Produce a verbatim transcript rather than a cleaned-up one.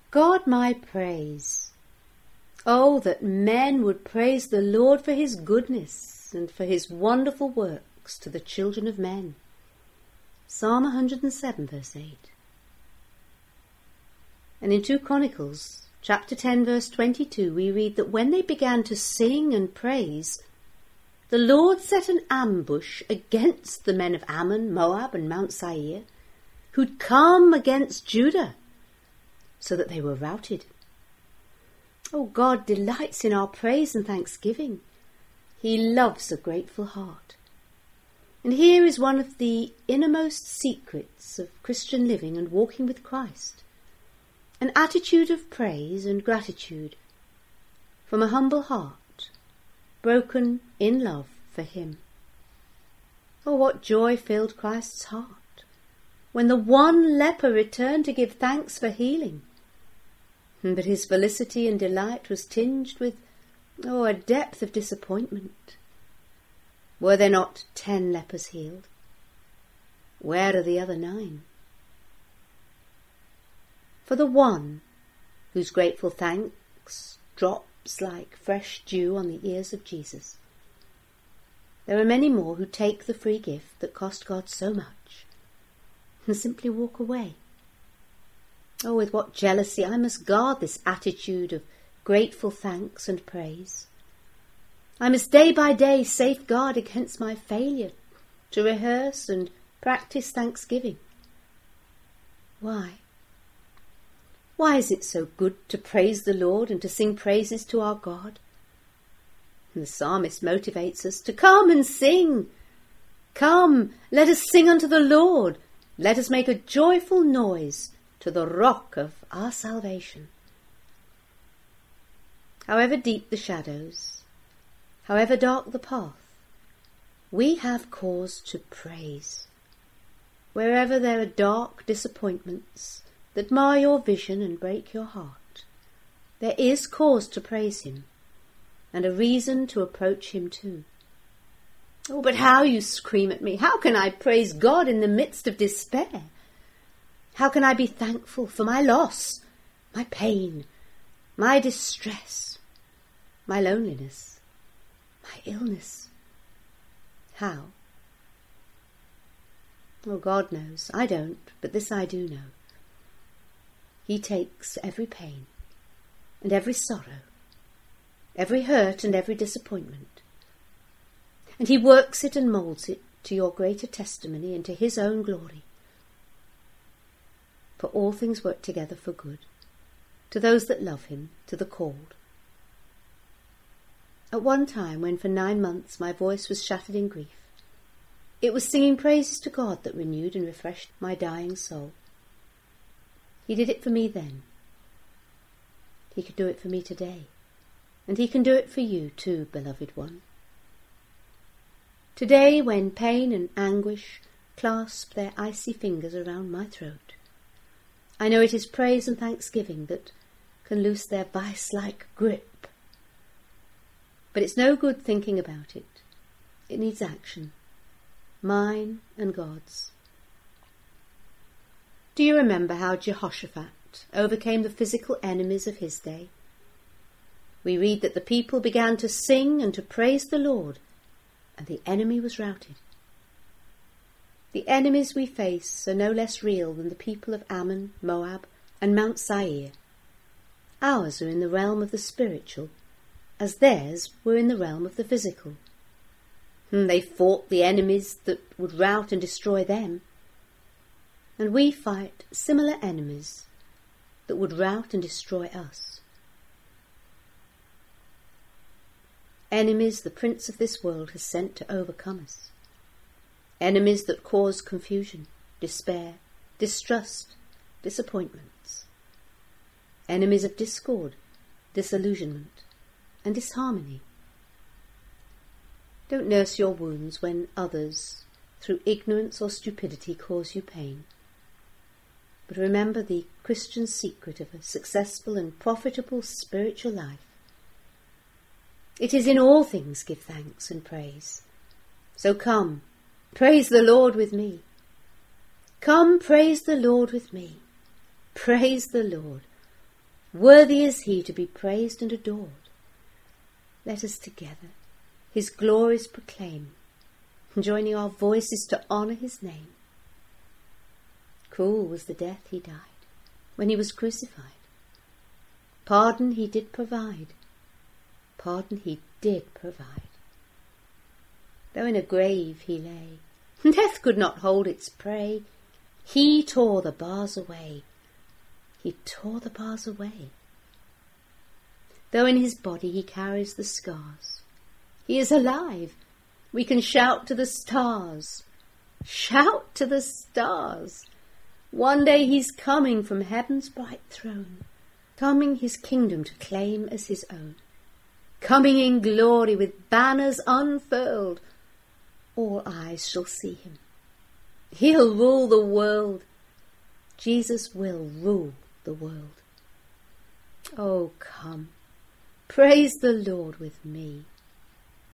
God my praise. Oh, that men would praise the Lord for his goodness and for his wonderful works to the children of men. Psalm one hundred seven, verse eight. And in two Chronicles, chapter ten, verse twenty-two, we read that when they began to sing and praise, the Lord set an ambush against the men of Ammon, Moab, and Mount Seir, who'd come against Judah, so that they were routed. Oh, God delights in our praise and thanksgiving. He loves a grateful heart. And here is one of the innermost secrets of Christian living and walking with Christ. An attitude of praise and gratitude from a humble heart, broken in love for him. Oh, what joy filled Christ's heart when the one leper returned to give thanks for healing. But his felicity and delight was tinged with, oh, a depth of disappointment. Were there not ten lepers healed? Where are the other nine? For the one whose grateful thanks drops like fresh dew on the ears of Jesus, there are many more who take the free gift that cost God so much and simply walk away. Oh, with what jealousy I must guard this attitude of grateful thanks and praise. I must day by day safeguard against my failure to rehearse and practice thanksgiving. Why? Why is it so good to praise the Lord and to sing praises to our God? And the psalmist motivates us to come and sing. Come, let us sing unto the Lord. Let us make a joyful noise to the rock of our salvation. However deep the shadows, however dark the path, we have cause to praise. Wherever there are dark disappointments that mar your vision and break your heart, there is cause to praise him, and a reason to approach him too. Oh, but how, you scream at me, how can I praise God in the midst of despair? How can I be thankful for my loss, my pain, my distress, my loneliness, my illness? How? Oh, God knows. I don't, but this I do know. He takes every pain and every sorrow, every hurt and every disappointment, and he works it and moulds it to your greater testimony and to his own glory. For all things work together for good, to those that love him, to the called. At one time, when for nine months my voice was shattered in grief, it was singing praises to God that renewed and refreshed my dying soul. He did it for me then. He could do it for me today, and he can do it for you too, beloved one. Today, when pain and anguish clasp their icy fingers around my throat, I know it is praise and thanksgiving that can loose their vice-like grip. But it's no good thinking about it. It needs action, mine and God's. Do you remember how Jehoshaphat overcame the physical enemies of his day? We read that the people began to sing and to praise the Lord, and the enemy was routed. The enemies we face are no less real than the people of Ammon, Moab, and Mount Seir. Ours are in the realm of the spiritual, as theirs were in the realm of the physical. And they fought the enemies that would rout and destroy them, and we fight similar enemies that would rout and destroy us. Enemies the prince of this world has sent to overcome us. Enemies that cause confusion, despair, distrust, disappointments. Enemies of discord, disillusionment, and disharmony. Don't nurse your wounds when others, through ignorance or stupidity, cause you pain. But remember the Christian secret of a successful and profitable spiritual life. It is in all things give thanks and praise. So come, praise the Lord with me. Come, praise the Lord with me. Praise the Lord. Worthy is he to be praised and adored. Let us together his glories proclaim, joining our voices to honour his name. Cruel was the death he died when he was crucified. Pardon he did provide, pardon he did provide. Though in a grave he lay, death could not hold its prey. He tore the bars away, he tore the bars away. Though in his body he carries the scars, he is alive. We can shout to the stars, shout to the stars. One day he's coming from heaven's bright throne, coming his kingdom to claim as his own, coming in glory with banners unfurled. All eyes shall see him. He'll rule the world. Jesus will rule the world. Oh, come, praise the Lord with me.